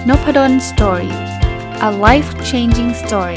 Nopadon Story. A life-changing story.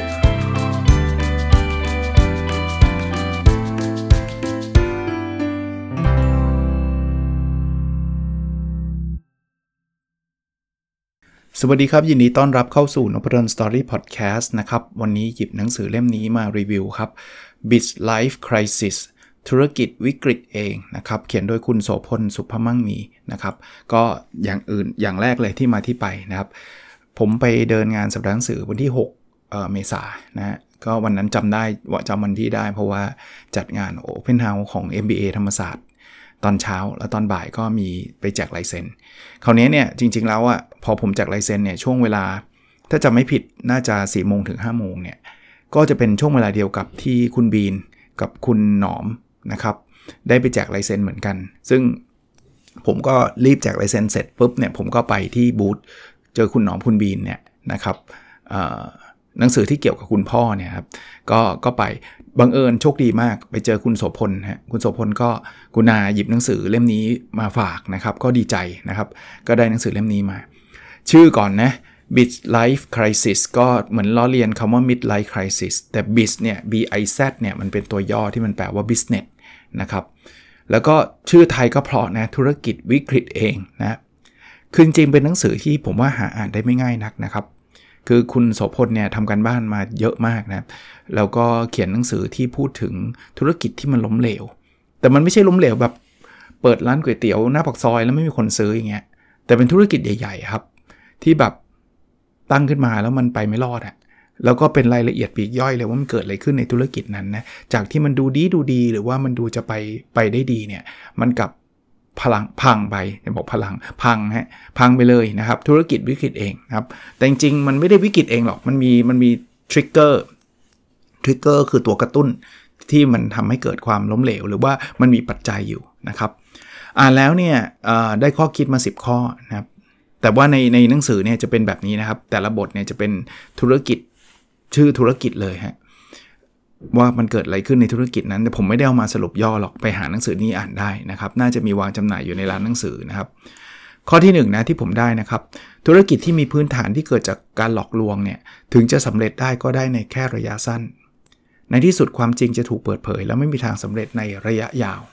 สวัสดีครับยินดีต้อนรับเข้าสู่ Nopadon Story Podcast นะครับวันนี้หยิบหนังสือเล่มนี้มารีวิวครับ Biz Life Crisis ธุรกิจวิกฤตเองนะครับเขียนโดยคุณโสพลสุภมั่งมีนะครับก็อย่างแรกเลยที่มาที่ไปนะครับผมไปเดินงานสัปดาห์หนังสือวันที่6เมษายนนะฮะก็วันนั้นจำวันที่ได้เพราะว่าจัดงาน Open House ของ MBA ธรรมศาสตร์ตอนเช้าแล้วตอนบ่ายก็มีไปแจกลายเซ็นคราวนี้เนี่ยจริงๆแล้วอ่ะพอผมแจกลายเซ็นเนี่ยช่วงเวลาถ้าจำไม่ผิดน่าจะ 4:00 นถึง 5:00 นเนี่ยก็จะเป็นช่วงเวลาเดียวกับที่คุณบีนกับคุณหนอมนะครับได้ไปแจกลายเซ็นเหมือนกันซึ่งผมก็รีบแจกลายเซ็นเสร็จปุ๊บเนี่ยผมก็ไปที่บูธเจอคุณหนอมคุณบีนเนี่ยนะครับหนังสือที่เกี่ยวกับคุณพ่อเนี่ยครับก็ไปบังเอิญโชคดีมากไปเจอคุณโสพลฮะคุณโสพลก็กุณาหยิบหนังสือเล่มนี้มาฝากนะครับก็ดีใจนะครับก็ได้หนังสือเล่มนี้มาชื่อก่อนนะ Biz Life Crisis ก็เหมือนล้อเลียนคำว่า Mid Life Crisis แต่ Biz เนี่ย BIZ เนี่ยมันเป็นตัวย่อที่มันแปลว่า business นะครับแล้วก็ชื่อไทยก็เพราะนะธุรกิจวิกฤตเองนะคือจริงๆเป็นหนังสือที่ผมว่าหาอ่านได้ไม่ง่ายนักนะครับคือคุณโสพลเนี่ยทำการบ้านมาเยอะมากนะแล้วก็เขียนหนังสือที่พูดถึงธุรกิจที่มันล้มเหลวแต่มันไม่ใช่ล้มเหลวแบบเปิดร้านก๋วยเตี๋ยวหน้าปากซอยแล้วไม่มีคนซื้ออย่างเงี้ยแต่เป็นธุรกิจใหญ่ๆครับที่แบบตั้งขึ้นมาแล้วมันไปไม่รอดอะแล้วก็เป็นรายละเอียดปลีกย่อยเลยว่ามันเกิดอะไรขึ้นในธุรกิจนั้นนะจากที่มันดูดีหรือว่ามันดูจะไปได้ดีเนี่ยมันกลับพลังพังไปบอกพลังพังไปเลยนะครับธุรกิจวิกฤตเองนะครับแต่จริงๆมันไม่ได้วิกฤตเองหรอกมันมีทริกเกอร์คือตัวกระตุ้นที่มันทำให้เกิดความล้มเหลวหรือว่ามันมีปัจจัยอยู่นะครับแล้วเนี่ยได้ข้อคิดมา10ข้อนะครับแต่ว่าในหนังสือเนี่ยจะเป็นแบบนี้นะครับแต่ละบทเนี่ยจะเป็นธุรกิจชื่อธุรกิจเลยฮะว่ามันเกิดอะไรขึ้นในธุรกิจนั้นแต่ผมไม่ได้เอามาสรุปย่อหรอกไปหาหนังสือนี้อ่านได้นะครับน่าจะมีวางจำหน่ายอยู่ในร้านหนังสือนะครับข้อที่1นะที่ผมได้นะครับธุรกิจที่มีพื้นฐานที่เกิดจากการหลอกลวงเนี่ยถึงจะสำเร็จได้ก็ได้ในแค่ระยะสั้นในที่สุดความจริงจะถูกเปิดเผยแล้วไม่มีทางสำเร็จในระยะยาว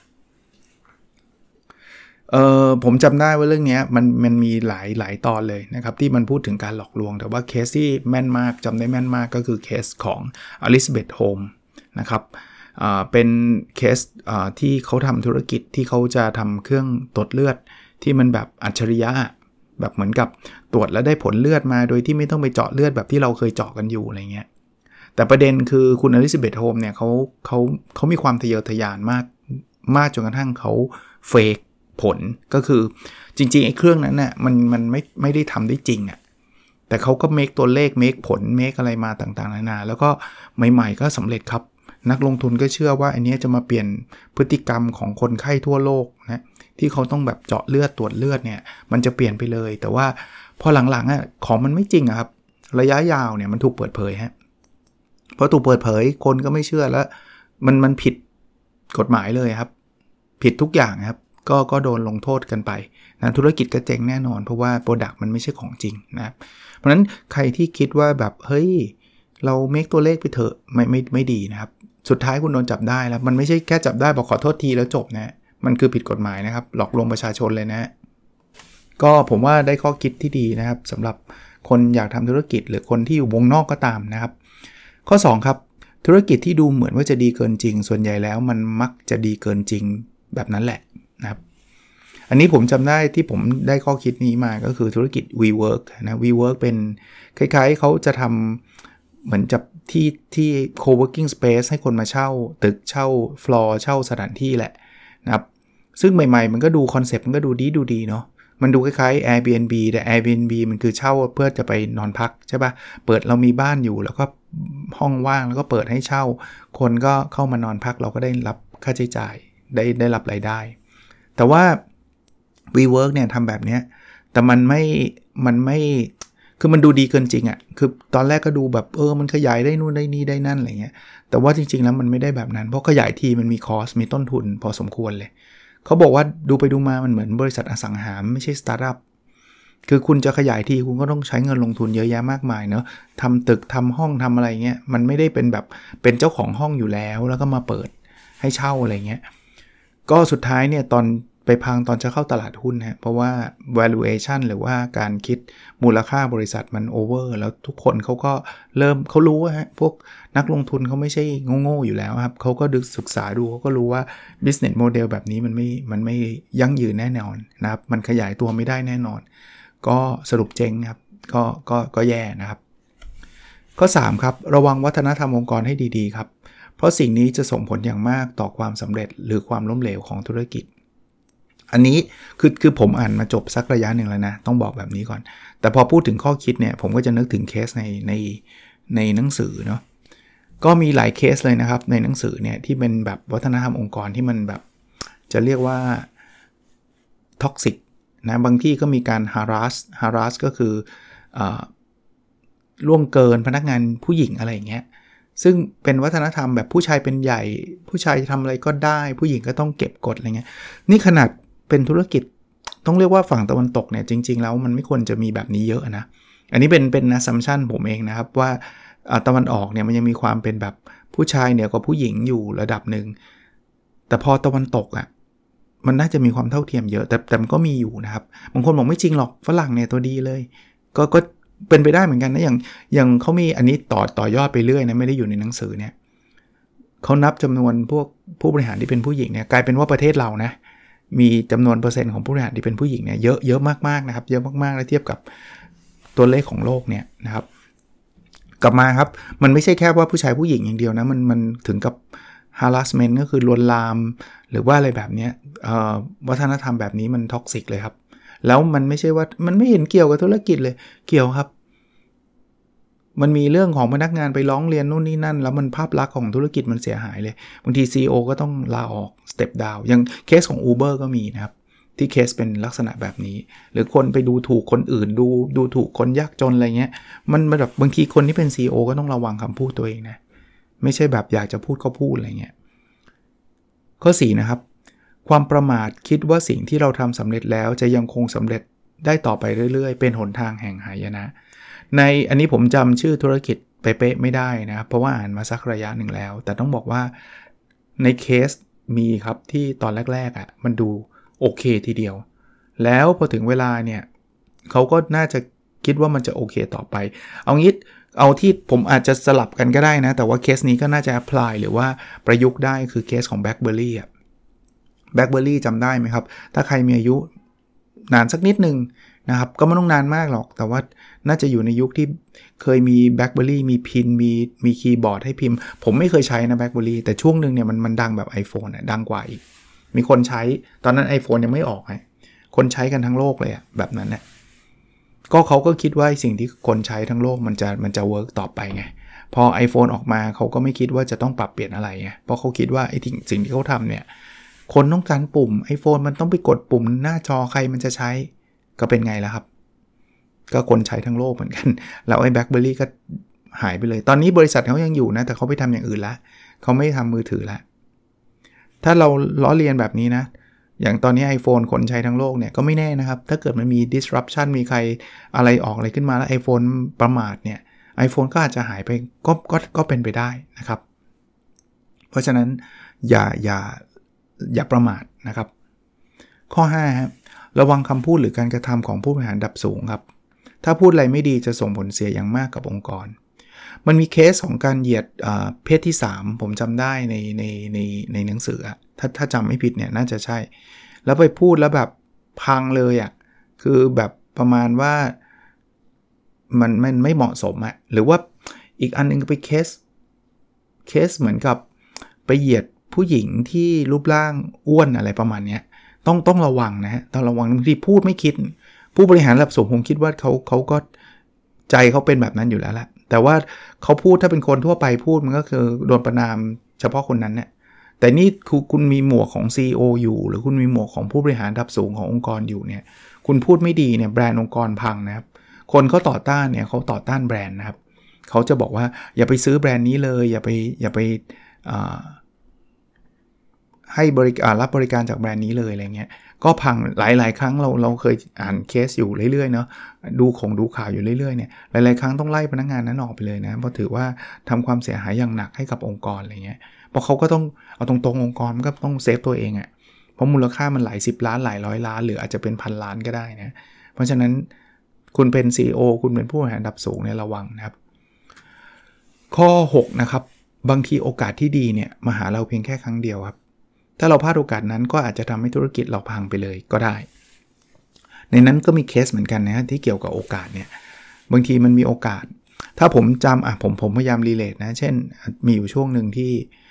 ผมจำได้ว่าเรื่องนี้มันมีหลายตอนเลยนะครับที่มันพูดถึงการหลอกลวงแต่ว่าเคสที่แม่นมากจำได้แม่นมากก็คือเคสของอลิซาเบธโฮมนะครับเป็นเคสที่เขาทำธุรกิจที่เขาจะทำเครื่องตรวจเลือดที่มันแบบอัจฉริยะแบบเหมือนกับตรวจแล้วได้ผลเลือดมาโดยที่ไม่ต้องไปเจาะเลือดแบบที่เราเคยเจาะกันอยู่อะไรเงี้ยแต่ประเด็นคือคุณอลิซาเบธโฮมเนี่ยเขามีความทะเยอทะยานมากจนกระทั่งเขาเฟกผลก็คือจริงๆไอ้เครื่องนั้นน่ะมันไม่ได้ทำได้จริงอ่ะแต่เขาก็เมคตัวเลขเมคผลเมคอะไรมาต่างๆนานาแล้วก็ใหม่ๆก็สำเร็จครับนักลงทุนก็เชื่อว่าอันนี้จะมาเปลี่ยนพฤติกรรมของคนไข้ทั่วโลกนะที่เขาต้องแบบเจาะเลือดตรวจเลือดเนี่ยมันจะเปลี่ยนไปเลยแต่ว่าพอหลังๆอ่ะของมันไม่จริงอ่ะครับระยะยาวเนี่ยมันถูกเปิดเผยฮะพอถูกเปิดเผยคนก็ไม่เชื่อแล้วมันผิดกฎหมายเลยครับผิดทุกอย่างครับก็โดนลงโทษกันไปนะธุรกิจก็เจ๊งแน่นอนเพราะว่าโปรดักต์มันไม่ใช่ของจริงนะเพราะฉะนั้นใครที่คิดว่าแบบเฮ้ยเราเมคตัวเลขไปเถอะไม่ดีนะครับสุดท้ายคุณโดนจับได้แล้วมันไม่ใช่แค่จับได้บอกขอโทษทีแล้วจบนะมันคือผิดกฎหมายนะครับหลอกลวงประชาชนเลยนะก็ผมว่าได้ข้อคิดที่ดีนะครับสำหรับคนอยากทำธุรกิจหรือคนที่อยู่วงนอกก็ตามนะครับข้อ2ครับธุรกิจที่ดูเหมือนว่าจะดีเกินจริงส่วนใหญ่แล้วมันมักจะดีเกินจริงแบบนั้นแหละนะครับอันนี้ผมจำได้ที่ผมได้ข้อคิดนี้มาก็คือธุรกิจ WeWork นะ WeWork เป็นคล้ายๆเขาจะทำเหมือนจับที่ co-working space ให้คนมาเช่าตึกเช่าฟลอร์เช่าสถานที่แหละนะครับซึ่งใหม่ๆมันก็ดูคอนเซ็ปต์มันก็ดูดีเนาะมันดูคล้ายๆ Airbnb แต่ Airbnb มันคือเช่าเพื่อจะไปนอนพักใช่ป่ะเปิดเรามีบ้านอยู่แล้วก็ห้องว่างแล้วก็เปิดให้เช่าคนก็เข้ามานอนพักเราก็ได้รับค่าใช้จ่ายได้รับรายได้แต่ว่า WeWork เนี่ยทำแบบนี้แต่มันไม่คือมันดูดีเกินจริงอ่ะคือตอนแรกก็ดูแบบมันขยายได้นู่นได้นี่ได้นั่นอะไรเงี้ยแต่ว่าจริงๆแล้วมันไม่ได้แบบนั้นเพราะขยายทีมันมีคอสมีต้นทุนพอสมควรเลยเขาบอกว่าดูไปดูมามันเหมือนบริษัทอสังหาไม่ใช่สตาร์ทอัพคือคุณจะขยายทีคุณก็ต้องใช้เงินลงทุนเยอะแยะมากมายเนอะทำตึกทำห้องทำอะไรเงี้ยมันไม่ได้เป็นแบบเป็นเจ้าของห้องอยู่แล้วก็มาเปิดให้เช่าอะไรเงี้ยก็สุดท้ายเนี่ยตอนไปพังตอนจะเข้าตลาดหุ้นฮะเพราะว่า valuation หรือว่าการคิดมูลค่าบริษัทมัน over แล้วทุกคนเขาก็เริ่มเขารู้ฮะพวกนักลงทุนเขาไม่ใช่โง่ๆอยู่แล้วครับเขาก็ศึกษาดูเขาก็รู้ว่า business model แบบนี้มันไม่ยั่งยืนแน่นอนนะครับมันขยายตัวไม่ได้แน่นอนก็สรุปเจ๊งครับก็แย่นะครับข้อ3ครับระวังวัฒนธรรมองค์กรให้ดีๆครับเพราะสิ่งนี้จะส่งผลอย่างมากต่อความสำเร็จหรือความล้มเหลวของธุรกิจอันนี้คือผมอ่านมาจบสักระยะหนึ่งแล้วนะต้องบอกแบบนี้ก่อนแต่พอพูดถึงข้อคิดเนี่ยผมก็จะนึกถึงเคสในหนังสือเนาะก็มีหลายเคสเลยนะครับในหนังสือเนี่ยที่เป็นแบบวัฒนธรรมองค์กรที่มันแบบจะเรียกว่าท็อกซิกนะบางที่ก็มีการ harass ก็คือล่วงเกินพนักงานผู้หญิงอะไรอย่างเงี้ยซึ่งเป็นวัฒนธรรมแบบผู้ชายเป็นใหญ่ผู้ชายทำอะไรก็ได้ผู้หญิงก็ต้องเก็บกดอะไรเงี้ยนี่ขนาดเป็นธุรกิจต้องเรียกว่าฝั่งตะวันตกเนี่ยจริงๆแล้วมันไม่ควรจะมีแบบนี้เยอะนะอันนี้เป็น assumption ผมเองนะครับว่าตะวันออกเนี่ยมันยังมีความเป็นแบบผู้ชายเหนือกว่าผู้หญิงอยู่ระดับหนึ่งแต่พอตะวันตกอ่ะมันน่าจะมีความเท่าเทียมเยอะแต่มันก็มีอยู่นะครับบางคนบอกไม่จริงหรอกฝรั่งเนี่ยตัวดีเลยก็เป็นไปได้เหมือนกันนะอย่างเขามีอันนี้ต่อยอดไปเรื่อยนะไม่ได้อยู่ในหนังสือเนี่ยเขานับจำนวนพวกผู้บริหารที่เป็นผู้หญิงเนี่ยกลายเป็นว่าประเทศเรานะมีจำนวนเปอร์เซ็นต์ของผู้บริหารที่เป็นผู้หญิงเนี่ยเยอะมากๆนะครับเยอะมากๆแล้วเทียบกับตัวเลขของโลกเนี่ยนะครับกลับมาครับมันไม่ใช่แค่ว่าผู้ชายผู้หญิงอย่างเดียวนะมันถึงกับ harassment ก็คือลวนลามหรือว่าอะไรแบบนี้วัฒนธรรมแบบนี้มันท็อกซิกเลยครับแล้วมันไม่ใช่ว่ามันไม่เห็นเกี่ยวกับธุรกิจเลยเกี่ยวครับมันมีเรื่องของพนักงานไปร้องเรียนนู่นนี่นั่นแล้วมันภาพลักษณ์ของธุรกิจมันเสียหายเลยบางที CEO ก็ต้องลาออก step down อย่างเคสของ Uber ก็มีนะครับที่เคสเป็นลักษณะแบบนี้หรือคนไปดูถูกคนอื่นดูถูกคนยากจนอะไรเงี้ยมันแบบบางทีคนที่เป็น CEO ก็ต้องระวังคำพูดตัวเองนะไม่ใช่แบบอยากจะพูดก็พูดอะไรเงี้ยข้อ4นะครับความประมาทคิดว่าสิ่งที่เราทำสำเร็จแล้วจะยังคงสำเร็จได้ต่อไปเรื่อยๆเป็นหนทางแห่งหายนะในอันนี้ผมจำชื่อธุรกิจเป๊ะๆไม่ได้นะเพราะว่าอ่านมาสักระยะหนึ่งแล้วแต่ต้องบอกว่าในเคสมีครับที่ตอนแรกๆอ่ะมันดูโอเคทีเดียวแล้วพอถึงเวลาเนี่ยเขาก็น่าจะคิดว่ามันจะโอเคต่อไปเอางี้เอาที่ผมอาจจะสลับกันก็ได้นะแต่ว่าเคสนี้ก็น่าจะ apply หรือว่าประยุกต์ได้คือเคสของ BlackBerry อ่ะ BlackBerry จำได้ไหมครับถ้าใครมีอายุนานสักนิดนึงนะครับก็ไม่ต้องนานมากหรอกแต่ว่าน่าจะอยู่ในยุคที่เคยมี BlackBerry มีพินมีคีย์บอร์ดให้พิมพ์ผมไม่เคยใช้นะ BlackBerry แต่ช่วงนึงเนี่ยมันดังแบบ iPhone อ่ะดังกว่าอีกมีคนใช้ตอนนั้น iPhone ยังไม่ออกคนใช้กันทั้งโลกเลยอ่ะแบบนั้นนะก็เขาก็คิดว่าสิ่งที่คนใช้ทั้งโลกมันจะเวิร์กต่อไปไงพอ iPhone ออกมาเขาก็ไม่คิดว่าจะต้องปรับเปลี่ยนอะไรไงเพราะเขาคิดว่าไอ้สิ่งที่เขาทำเนี่ยคนต้องการปุ่ม iPhone มันต้องไปกดปุ่มหน้าจอใครมันจะใช้ก็เป็นไงล่ะครับก็คนใช้ทั้งโลกเหมือนกันแล้วไอ้ BlackBerry ก็หายไปเลยตอนนี้บริษัทเขายังอยู่นะแต่เขาไปทำอย่างอื่นละเขาไม่ทำมือถือละถ้าเราล้อเลียนแบบนี้นะอย่างตอนนี้ iPhone คนใช้ทั้งโลกเนี่ยก็ไม่แน่นะครับถ้าเกิดมันมี disruption มีใครอะไรออกอะไรขึ้นมาแล้ว iPhone ประมาทเนี่ย iPhone ก็อาจจะหายไปก็เป็นไปได้นะครับเพราะฉะนั้นอย่าประมาทนะครับข้อ5ครับระวังคำพูดหรือการกระทำของผู้บริหารระดับสูงครับถ้าพูดอะไรไม่ดีจะส่งผลเสียอย่างมากกับองค์กรมันมีเคสของการเหยียดเพศที่3ผมจำได้ในหนังสือถ้าจำไม่ผิดเนี่ยน่าจะใช่แล้วไปพูดแล้วแบบพังเลยคือแบบประมาณว่ามันไม่เหมาะสมหรือว่าอีกอันนึงไปเคสเหมือนกับไปเหยียดผู้หญิงที่รูปร่างอ้วนอะไรประมาณนี้ต้องระวังนะฮะต้องระวังบางทีพูดไม่คิดผู้บริหารระดับสูงผมคิดว่าเขาก็ใจเขาเป็นแบบนั้นอยู่แล้วแหละแต่ว่าเขาพูดถ้าเป็นคนทั่วไปพูดมันก็คือโดนประณามเฉพาะคนนั้นเนี่ยแต่นี่คุณมีหมวกของ CEO อยู่หรือคุณมีหมวกของผู้บริหารระดับสูงขององค์กรอยู่เนี่ยคุณพูดไม่ดีเนี่ยแบรนด์องค์กรพังนะครับคนเขาต่อต้านเนี่ยเขาต่อต้านแบรนด์นะครับเขาจะบอกว่าอย่าไปซื้อแบรนด์นี้เลยอย่าไปให้รับบริการจากแบรนด์นี้เลยอะไรเงี้ยก็พังหลายๆครั้งเราเคยอ่านเคสอยู่เรื่อยๆเนาะดูข่าวอยู่เรื่อยๆเนี่ยหลายๆครั้งต้องไล่พนักงานนั้นออกไปเลยนะเพราะถือว่าทำความเสียหายอย่างหนักให้กับองค์กรอะไรเงี้ยเพราะเขาก็ต้องเอาตรงๆองค์กรมันก็ต้องเซฟตัวเองอ่ะเพราะมูลค่ามันหลาย10ล้านหลายร้อยล้านหรืออาจจะเป็นพันล้านก็ได้นะเพราะฉะนั้นคุณเป็น CEO คุณเป็นผู้บริหารระดับสูงเนี่ยระวังนะครับข้อ6นะครับบางทีโอกาสที่ดีเนี่ยมาหาเราเพียงแค่ครั้งเดียวครับถ้าเราพลาดโอกาสนั้นก็อาจจะทำให้ธุรกิจเราพังไปเลยก็ได้ในนั้นก็มีเคสเหมือนกันนะที่เกี่ยวกับโอกาสเนี่ยบางทีมันมีโอกาสถ้าผมจำผมพยายามรีเลทนะเช่นมีอยู่ช่วงหนึ่งที่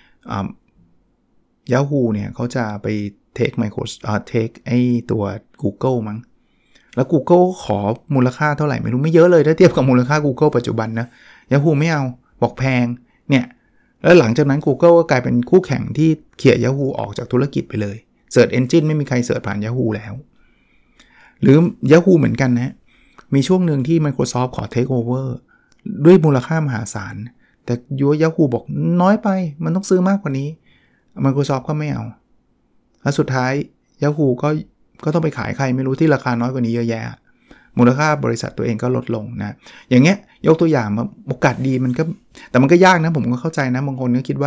Yahoo เนี่ยเขาจะไปเทคไอ้ตัว Google มั้งแล้ว Google ขอมูลค่าเท่าไหร่ไม่รู้ไม่เยอะเลยถ้าเทียบกับมูลค่า Google ปัจจุบันนะ Yahoo ไม่เอาบอกแพงเนี่ยแล้วหลังจากนั้น Google ก็กลายเป็นคู่แข่งที่เขี่ย Yahoo ออกจากธุรกิจไปเลย Search Engine ไม่มีใครเสิร์ชผ่าน Yahoo แล้วหรือ Yahoo เหมือนกันนะมีช่วงหนึ่งที่ Microsoft ขอ Take Over ด้วยมูลค่ามหาศาลแต่ Yahoo บอกน้อยไปมันต้องซื้อมากกว่านี้ Microsoft ก็ไม่เอาแล้วสุดท้าย Yahoo ก็ต้องไปขายใครไม่รู้ที่ราคาน้อยกว่านี้เยอะแยะมูลค่าบริษัทตัวเองก็ลดลงนะอย่างเงี้ยยกตัวอย่างโอกาสดีมันก็ยากนะผมก็เข้าใจนะบางคนก็คิดว่า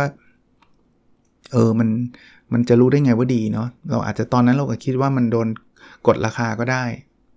มันจะรู้ได้ไงว่าดีเนาะเราอาจจะตอนนั้นเราก็คิดว่ามันโดนกดราคาก็ได้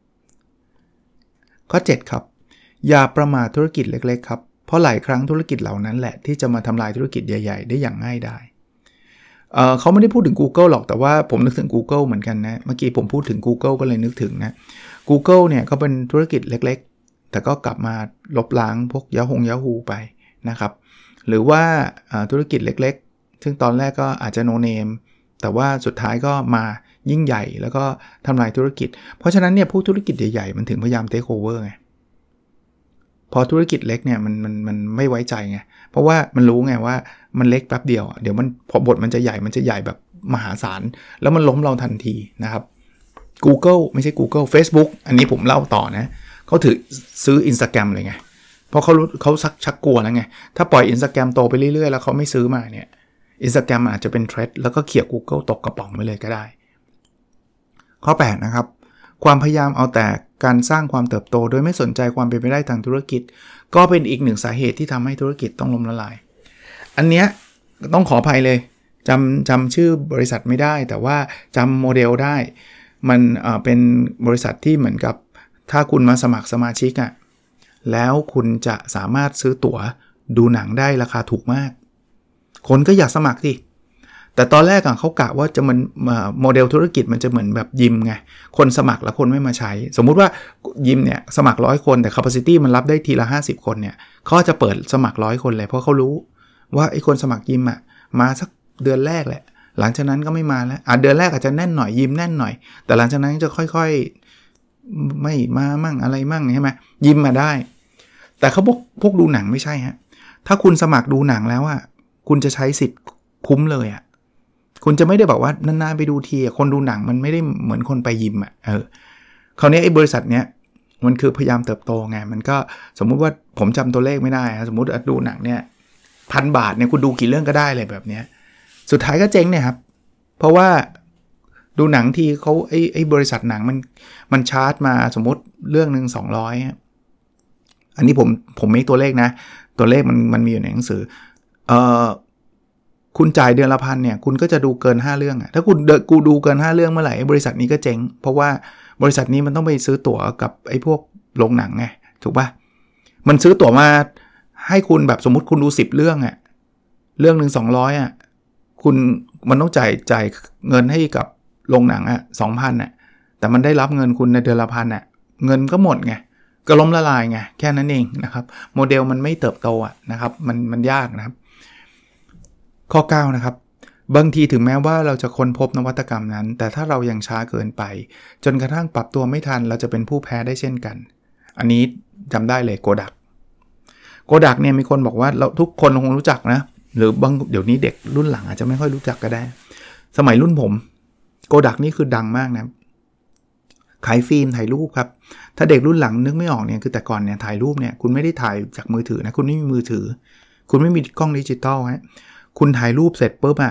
ข้อ7ครับอย่าประมาทธุรกิจเล็กๆครับเพราะหลายครั้งธุรกิจเหล่านั้นแหละที่จะมาทำลายธุรกิจใหญ่ๆได้อย่างง่ายดายเขาไม่ได้พูดถึง Google หรอกแต่ว่าผมนึกถึง Google เหมือนกันนะเมื่อกี้ผมพูดถึง Google ก็เลยนึกถึงนะ Google เนี่ยก็เป็นธุรกิจเล็กๆแต่ก็กลับมาลบล้างพวก Yahoo ไปนะครับหรือว่าธุรกิจเล็กๆซึ่งตอนแรกก็อาจจะโนเนมแต่ว่าสุดท้ายก็มายิ่งใหญ่แล้วก็ทำลายธุรกิจเพราะฉะนั้นเนี่ยผู้ธุรกิจใหญ่ๆมันถึงพยายาม take over ไงพอธุรกิจเล็กเนี่ยมันไม่ไว้ใจไงเพราะว่ามันรู้ไงว่ามันเล็กแป๊บเดียวเดี๋ยวมันพอบทมันจะใหญ่แบบมหาศาลแล้วมันล้มเราทันทีนะครับ Google ไม่ใช่ Google Facebook อันนี้ผมเล่าต่อนะเขาถือซื้อ Instagram เลยไงเพราะเขาชักกลัวแล้วไงถ้าปล่อย Instagram โตไปเรื่อยๆแล้วเขาไม่ซื้อมาเนี่ย Instagram อาจจะเป็นเทรดแล้วก็เขี่ย Google ตกกระป๋องไปเลยก็ได้ข้อ8นะครับความพยายามเอาแต่การสร้างความเติบโตโดยไม่สนใจความเป็นไปได้ทางธุรกิจก็เป็นอีกหนึ่งสาเหตุที่ทำให้ธุรกิจต้องล้มละลายอันเนี้ยต้องขออภัยเลยจำชื่อบริษัทไม่ได้แต่ว่าจำโมเดลได้มันเป็นบริษัทที่เหมือนกับถ้าคุณมาสมัครสมาชิกอ่ะแล้วคุณจะสามารถซื้อตั๋วดูหนังได้ราคาถูกมากคนก็อยากสมัครสิแต่ตอนแรกเขากะว่าจะมันโมเดลธุรกิจมันจะเหมือนแบบยิมไงคนสมัครแล้วคนไม่มาใช้สมมุติว่ายิมเนี่ยสมัคร100คนแต่ capacity มันรับได้ทีละ50คนเนี่ยเขาจะเปิดสมัคร100คนเลยเพราะเขารู้ว่าไอ้คนสมัครยิมมาสักเดือนแรกแหละหลังจากนั้นก็ไม่มาแล้วเดือนแรกอาจจะแน่นหน่อยยิมแน่นหน่อยแต่หลังจากนั้นจะค่อยๆไม่มามั่งอะไรมั่งใช่ไหมยิมมาได้แต่เขาบอกพวกดูหนังไม่ใช่ฮะถ้าคุณสมัครดูหนังแล้วคุณจะใช้สิทธิ์คุ้มเลยคุณจะไม่ได้บอกว่านานๆไปดูทีคนดูหนังมันไม่ได้เหมือนคนไปยิมคราวนี้ไอ้บริษัทเนี้ยมันคือพยายามเติบโตไงมันก็สมมุติว่าผมจำตัวเลขไม่ได้สมมุติดูหนังเนี่ย1,000 บาทเนี่ยคุณดูกี่เรื่องก็ได้เลยแบบเนี้ยสุดท้ายก็เจ๊งเนี่ยครับเพราะว่าดูหนังทีเขาไอ้บริษัทหนังมันชาร์จมาสมมุติเรื่องนึง200อันนี้ผมไม่ตัวเลขนะตัวเลขมันมีอยู่ในหนังสือคุณจ่ายเดือนละ1,000เนี่ยคุณก็จะดูเกิน5เรื่องถ้ากูดูเกิน5เรื่องเมื่อไหร่บริษัทนี้ก็เจ๊งเพราะว่าบริษัทนี้มันต้องไปซื้อตั๋วกับไอ้พวกโรงหนังไงถูกป่ะมันซื้อตั๋วมาให้คุณแบบสมมุติคุณดู10เรื่องเรื่องนึง200คุณมันต้องจ่ายเงินให้กับโรงหนัง2,000แต่มันได้รับเงินคุณในเดือนละ1,000เงินก็หมดไงก็ล้มละลายไงแค่นั้นเองนะครับโมเดลมันไม่เติบโตนะครับมันยากนะครับข้อ9นะครับบางทีถึงแม้ว่าเราจะค้นพบนวัตกรรมนั้นแต่ถ้าเรายังช้าเกินไปจนกระทั่งปรับตัวไม่ทันเราจะเป็นผู้แพ้ได้เช่นกันอันนี้จำได้เลยโกดักเนี่ยมีคนบอกว่าเราทุกคนคงรู้จักนะหรือบางเดี๋ยวนี้เด็กรุ่นหลังอาจจะไม่ค่อยรู้จักก็ได้สมัยรุ่นผมโกดักนี่คือดังมากนะขายฟิล์มถ่ายรูปครับถ้าเด็กรุ่นหลังนึกไม่ออกเนี่ยคือแต่ก่อนเนี่ยถ่ายรูปเนี่ยคุณไม่ได้ถ่ายจากมือถือนะคุณไม่มีมือถือคุณไม่มีกล้องดิจิตอลคุณถ่ายรูปเสร็จปุ๊บ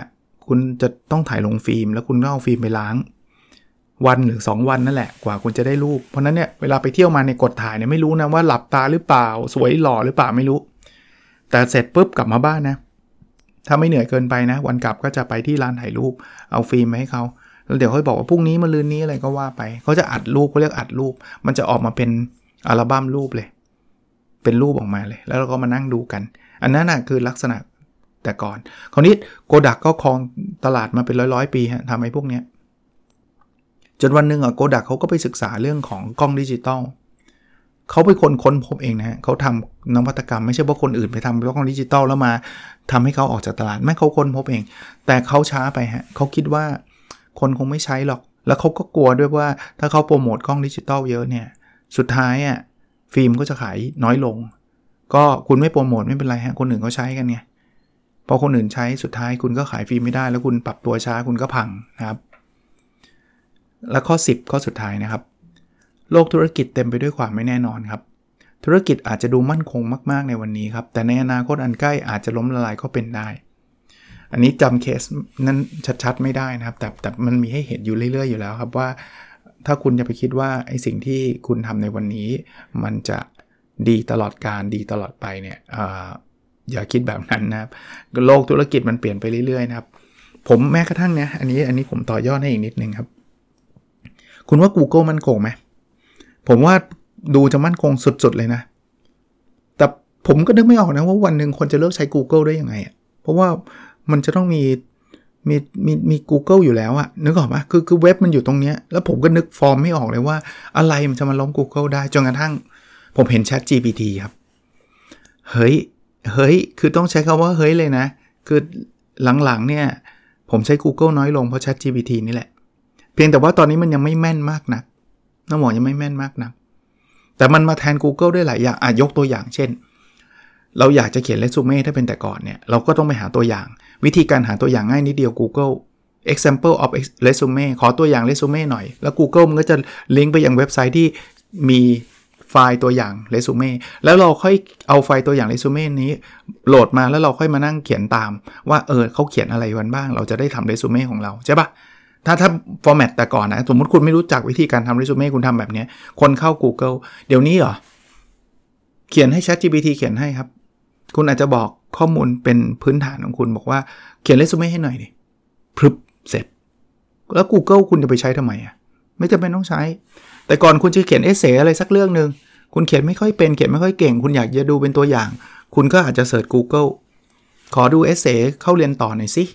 คุณจะต้องถ่ายลงฟิล์มแล้วคุณก็เอาฟิล์มไปล้างวันหรือ2วันนั่นแหละกว่าคุณจะได้รูปเพราะนั้นเนี่ยเวลาไปเที่ยวมาในกดถ่ายเนี่ยไม่รู้นะว่าหลับตาหรือเปล่าสวยหล่อหรือเปล่าไม่รู้แต่เสร็จปุ๊บกลับมาบ้านนะถ้าไม่เหนื่อยเกินไปนะวันกลับก็จะไปที่ร้านถ่ายรูปเอาฟิล์มมาให้เขาแล้วเดี๋ยวเขาบอกว่าพรุ่งนี้มะรืนนี้อะไรก็ว่าไปเขาจะอัดรูปเขาเรียกอัดรูปมันจะออกมาเป็นอัลบั้มรูปเลยเป็นรูปออกมาเลยแล้วเราก็มานั่งดูกันอันนั้นน่ะคือลักษณะแต่ก่อนคราวนี้โกดักก็ครองตลาดมาเป็นร้อยๆปีฮะทำไอ้พวกเนี้ยจนวันหนึ่งโกดักเขาก็ไปศึกษาเรื่องของกล้องดิจิตอลเขาไปค้นพบเองนะฮะเขาทำนวัตกรรมไม่ใช่ว่าคนอื่นไปทำกล้องดิจิตอลแล้วมาทำให้เขาออกจากตลาดไม่เขาค้นพบเองแต่เขาช้าไปฮะเขาคิดว่าคนคงไม่ใช้หรอกแล้วเขาก็กลัวด้วยว่าถ้าเขาโปรโมทกล้องดิจิตอลเยอะเนี่ยสุดท้ายฟิล์มก็จะขายน้อยลงก็คุณไม่โปรโมทไม่เป็นไรฮะคนอื่นเขาใช้กันไงพอคนอื่นใช้สุดท้ายคุณก็ขายฟิล์มไม่ได้แล้วคุณปรับตัวช้าคุณก็พังนะครับและข้อ10ข้อสุดท้ายนะครับโลกธุรกิจเต็มไปด้วยความไม่แน่นอนครับธุรกิจอาจจะดูมั่นคงมากๆในวันนี้ครับแต่ในอนาคตอันใกล้อาจจะล้มละลายก็เป็นได้อันนี้จำเคสนั้นชัดๆไม่ได้นะครับแต่มันมีให้เห็นอยู่เรื่อยๆอยู่แล้วครับว่าถ้าคุณจะไปคิดว่าไอ้สิ่งที่คุณทำในวันนี้มันจะดีตลอดการดีตลอดไปเนี่ยอย่าคิดแบบนั้นนะครับโลกธุรกิจมันเปลี่ยนไปเรื่อยๆนะครับผมแม้กระทั่งนะอันนี้ผมต่อยอดให้อีกนิดนึงครับคุณว่า Google มั่นคงไหมผมว่าดูจะมั่นคงสุดๆเลยนะแต่ผมก็นึกไม่ออกนะว่าวันหนึ่งคนจะเลิกใช้ Google ได้ยังไงเพราะว่ามันจะต้องมี Google อยู่แล้วอะนึกออกปะคือเว็บมันอยู่ตรงเนี้ยแล้วผมก็นึกฟอร์มไม่ออกเลยว่าอะไรมันจะมาล้ม Google ได้จนกระทั่งผมเห็น ChatGPT ครับเฮ้ยคือต้องใช้คำว่าเฮ้ยเลยนะคือหลังๆเนี่ยผมใช้ Google น้อยลงเพราะ ChatGPT นี่แหละเพียงแต่ว่าตอนนี้มันยังไม่แม่นมากนักน้องหมอยังไม่แม่นมากนักแต่มันมาแทน Google ได้หลายอย่างยกตัวอย่างเช่นเราอยากจะเขียนเรซูเม่ถ้าเป็นแต่ก่อนเนี่ยเราก็ต้องไปหาตัวอย่างวิธีการหาตัวอย่างง่ายนิดเดียว Google example of resume ขอตัวอย่างเรซูเม่หน่อยแล้ว Google มันก็จะลิงก์ไปยังเว็บไซต์ที่มีไฟล์ตัวอย่างเรซูเม่แล้วเราค่อยเอาไฟล์ตัวอย่างเรซูเม่นี้โหลดมาแล้วเราค่อยมานั่งเขียนตามว่าเขาเขียนอะไรกันบ้างเราจะได้ทำเรซูเม่ของเราใช่ปะถ้าฟอร์แมตแต่ก่อนนะสมมติคุณไม่รู้จักวิธีการทำเรซูเม่คุณทำแบบนี้คนเข้า Google เดี๋ยวนี้เหรอเขียนให้ ChatGPT เขียนให้ครับคุณอาจจะบอกข้อมูลเป็นพื้นฐานของคุณบอกว่าเขียนเรซูเม่ให้หน่อยดิพรึบเสร็จแล้ว Google คุณจะไปใช้ทำไมไม่จำเป็นต้องใช้แต่ก่อนคุณจะเขียนเอเซอะไรสักเรื่องนึงคุณเขียนไม่ค่อยเป็นเขียนไม่ค่อยเก่งคุณอยากจะดูเป็นตัวอย่างคุณก็อาจจะเสิร์ช Google ขอดูเอเซเข้าเรียนต่อหน่อยสิ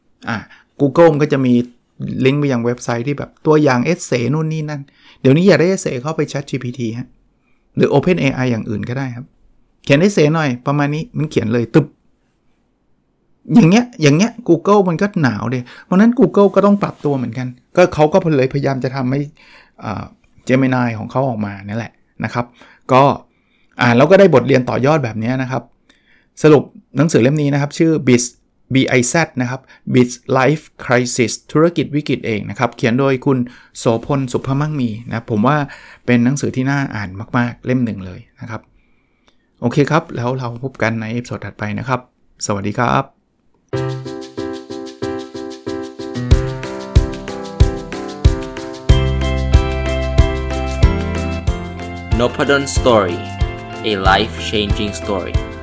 Google ก็จะมีลิงก์ไปยังเว็บไซต์ที่แบบตัวอย่างเอเซนู่นนี่นั่นเดี๋ยวนี้อยากได้เอเซเข้าไป ChatGPT ฮะหรือ OpenAI อย่างอื่นก็ได้ครับเขียนเอเซหน่อยประมาณนี้มันเขียนเลยตึบอย่างเงี้ย Google มันก็หนาวดิเพราะนั้น Google ก็ต้องปรับตัวเหมือนกันก็เขาก็เลยพยายามจะทำให้Gemini ของเขาออกมานั่นแหละนะครับก็แล้วก็ได้บทเรียนต่อยอดแบบนี้นะครับสรุปหนังสือเล่มนี้นะครับชื่อ BIZ นะครับ Biz Life Crisis ธุรกิจวิกฤตเองนะครับเขียนโดยคุณโสพลสุภมั่งมีนะผมว่าเป็นหนังสือที่น่าอ่านมากๆเล่มหนึ่งเลยนะครับโอเคครับแล้วเราพบกันในเอพิโซดถัดไปนะครับสวัสดีครับ Nopadon Story, a life-changing story.